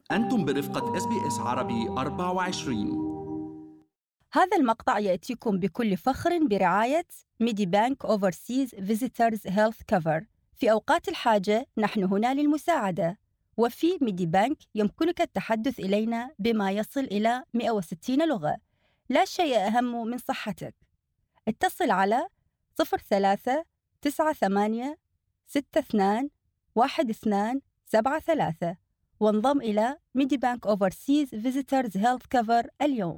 أنتم برفقة SBS عربي 24. هذا المقطع يأتيكم بكل فخر برعاية ميدي بانك أوفرسيز فيزيترز هيلث كفر. في أوقات الحاجة نحن هنا للمساعدة، وفي ميدي بانك يمكنك التحدث إلينا بما يصل إلى 160 لغة. لا شيء أهم من صحتك. اتصل على 03-98-62-12-73 وانضم إلى ميدي بانك أوفرسيز فيزيترز هيلث كفر اليوم.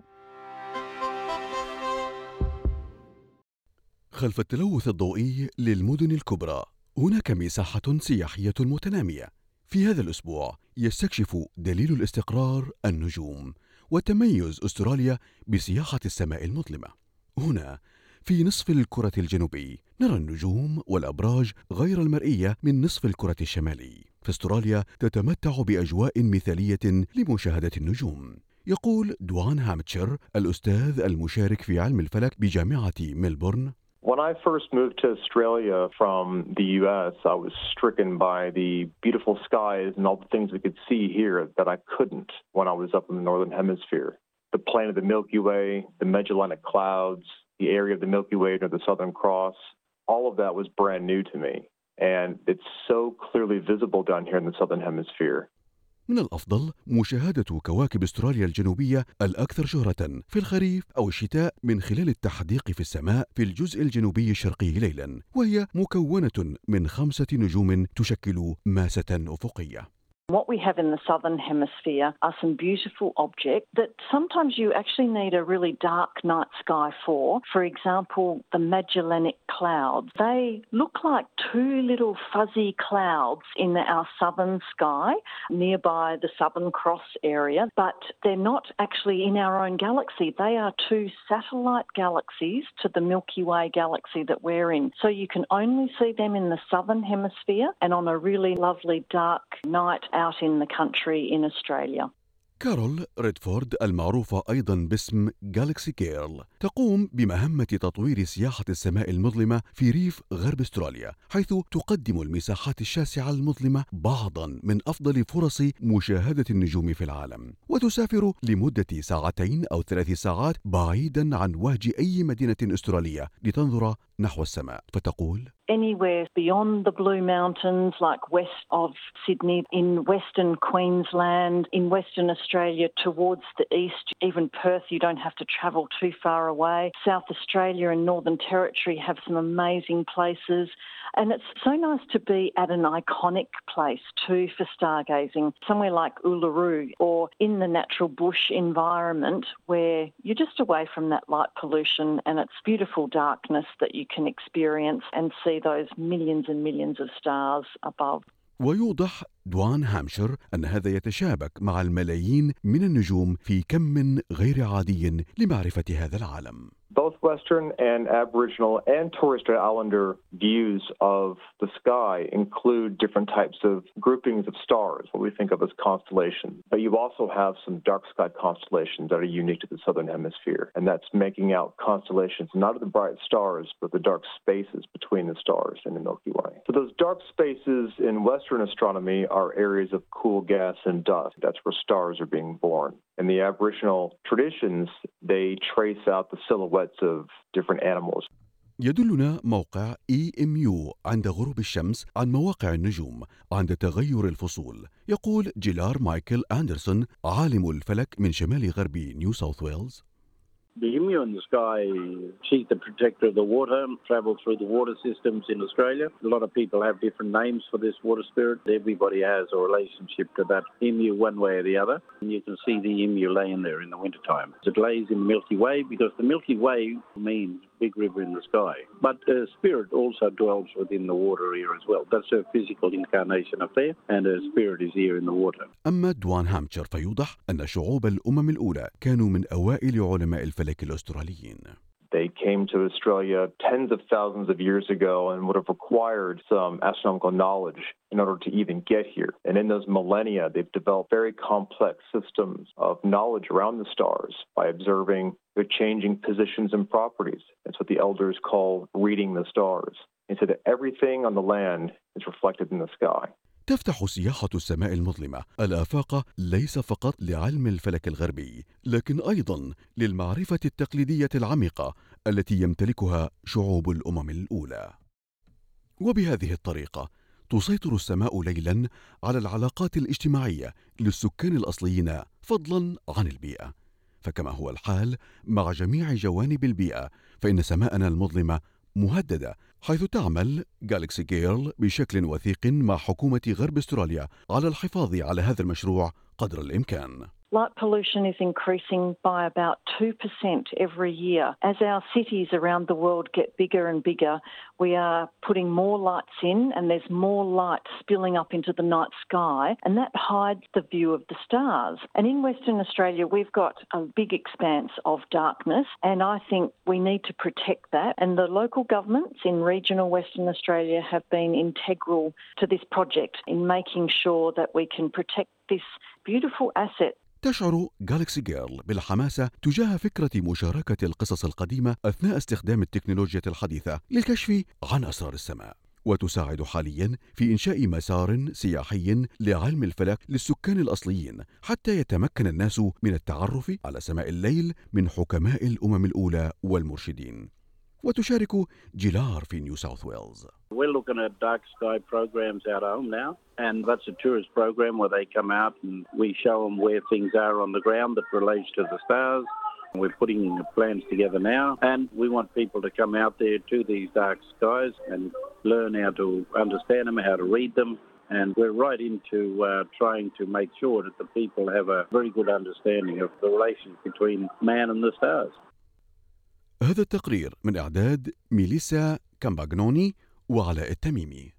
خلف التلوث الضوئي للمدن الكبرى هناك مساحة سياحية متنامية. في هذا الأسبوع يستكشف دليل الاستقرار النجوم وتميز أستراليا بسياحة السماء المظلمة. هنا في نصف الكرة الجنوبي نرى النجوم والأبراج غير المرئية من نصف الكرة الشمالي. فاستراليا تتمتع بأجواء مثالية لمشاهدة النجوم. يقول دوان هامتشر الأستاذ المشارك في علم الفلك بجامعة ميلبورن: When I first moved to Australia from the US, I was stricken by the beautiful skies and all the things we could see here that I couldn't when I was up in the Northern Hemisphere. The plain of the Milky Way, the Magellanic Clouds, the area of the Milky Way near the Southern Cross, all of that was brand new to me. And it's so clearly visible down here in the Southern Hemisphere. من الأفضل مشاهدة كواكب أستراليا الجنوبية الأكثر شهرة في الخريف أو الشتاء من خلال التحديق في السماء في الجزء الجنوبي الشرقي ليلاً، وهي مكونة من 5 نجوم تشكل ماسة أفقية. What we have in the Southern Hemisphere are some beautiful objects that sometimes you actually need a really dark night sky for. For example, the Magellanic Clouds. They look like 2 little fuzzy clouds in our southern sky nearby the Southern Cross area, but they're not actually in our own galaxy. They are 2 satellite galaxies to the Milky Way galaxy that we're in. So you can only see them in the Southern Hemisphere and on a really lovely dark night out in the country in Australia. كارول ريدفورد المعروفة أيضاً باسم جالكسي كيرل تقوم بمهمة تطوير سياحة السماء المظلمة في ريف غرب أستراليا، حيث تقدم المساحات الشاسعة المظلمة بعضاً من أفضل فرص مشاهدة النجوم في العالم. وتسافر لمدة 2 أو 3 ساعات بعيداً عن وهج أي مدينة أسترالية لتنظر نحو السماء. فتقول: Anywhere beyond the Blue Mountains, like west of Sydney, in Western Queensland, in Western Australia towards the east, even Perth, you don't have to travel too far away. South Australia and Northern Territory have some amazing places. And it's so nice to be at an iconic place too for stargazing, somewhere like Uluru or in the natural bush environment where you're just away from that light pollution and it's beautiful darkness that you can experience and see those millions and millions of stars above. ويوضح دوان هامشر أن هذا يتشابك مع الملايين من النجوم في كم غير عادي لمعرفة هذا العالم. Both Western and Aboriginal and Torres Strait Islander views of the sky include different types of groupings of stars, what we think of as constellations. But you also have some dark sky constellations that are unique to the Southern Hemisphere, and that's making out constellations, not of the bright stars, but the dark spaces between the stars in the Milky Way. So those dark spaces in Western astronomy are areas of cool gas and dust. That's where stars are being born. In the Aboriginal traditions, they trace out the silhouettes of different animals. يدلنا موقع EMU عند غروب الشمس عن مواقع النجوم عند تغير الفصول. يقول جيلار مايكل أندرسون عالم الفلك من شمال غرب نيو ساوث ويلز: The emu in the sky, she's the protector of the water, travels through the water systems in Australia. A lot of people have different names for this water spirit. Everybody has a relationship to that emu one way or the other. And you can see the emu laying there in the wintertime. It lays in the Milky Way because the Milky Way means big river in the sky. But the spirit also dwells within the water here as well. That's her physical incarnation up there, and her spirit is here in the water. أما دوان هامتشر فيوضح أن شعوب الأمم الأولى كانوا من أوائل علماء الفلك الأستراليين. They came to Australia tens of thousands of years ago and would have required some astronomical knowledge in order to even get here. And in those millennia, they've developed very complex systems of knowledge around the stars by observing their changing positions and properties. That's what the elders call reading the stars. And so that everything on the land is reflected in the sky. تفتح سياحة السماء المظلمة الآفاق ليس فقط لعلم الفلك الغربي، لكن أيضا للمعرفة التقليدية العميقة التي يمتلكها شعوب الأمم الأولى. وبهذه الطريقة تسيطر السماء ليلا على العلاقات الاجتماعية للسكان الأصليين فضلا عن البيئة. فكما هو الحال مع جميع جوانب البيئة، فإن سماءنا المظلمة مهددة، حيث تعمل جالكسي جيرل بشكل وثيق مع حكومة غرب أستراليا على الحفاظ على هذا المشروع قدر الإمكان. Light pollution is increasing by about 2% every year. As our cities around the world get bigger and bigger, we are putting more lights in and there's more light spilling up into the night sky, and that hides the view of the stars. And in Western Australia, we've got a big expanse of darkness, and I think we need to protect that. And the local governments in regional Western Australia have been integral to this project in making sure that we can protect this beautiful asset. تشعر جالكسي جيرل بالحماسة تجاه فكرة مشاركة القصص القديمة أثناء استخدام التكنولوجيا الحديثة للكشف عن أسرار السماء، وتساعد حاليا في إنشاء مسار سياحي لعلم الفلك للسكان الأصليين حتى يتمكن الناس من التعرف على سماء الليل من حكماء الأمم الأولى والمرشدين. وتشارك جيلار في نيو ساوث ويلز. We're looking at dark sky programs out home now, and that's a tourist program where they come out and we show them where things are on the ground that relates to the stars. We're putting plans together now, and we want people to come out there to these dark skies and learn how to understand them, how to read them. And we're right into trying to make sure that the people have a very good understanding of the relation between man and the stars. هذا التقرير من إعداد ميليسا كامباغنوني وعلاء التميمي.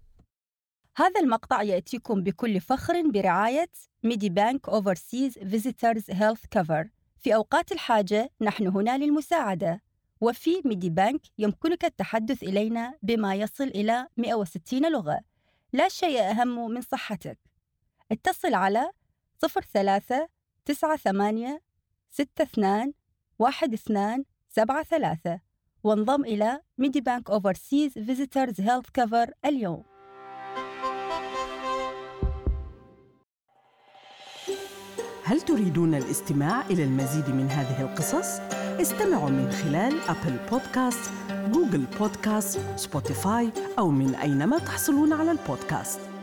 هذا المقطع يأتيكم بكل فخر برعاية ميدي بانك أوفرسيز فيزيترز هيلث كفر. في أوقات الحاجة نحن هنا للمساعدة. وفي ميدي بانك يمكنك التحدث إلينا بما يصل إلى 160 لغة. لا شيء أهم من صحتك. اتصل على 03 98 62 1273 وانضم إلى ميدي بانك أوفرسيز فيزيترز هيلث كفر اليوم. هل تريدون الاستماع إلى المزيد من هذه القصص؟ استمعوا من خلال أبل بودكاست، جوجل بودكاست، سبوتيفاي أو من أينما تحصلون على البودكاست.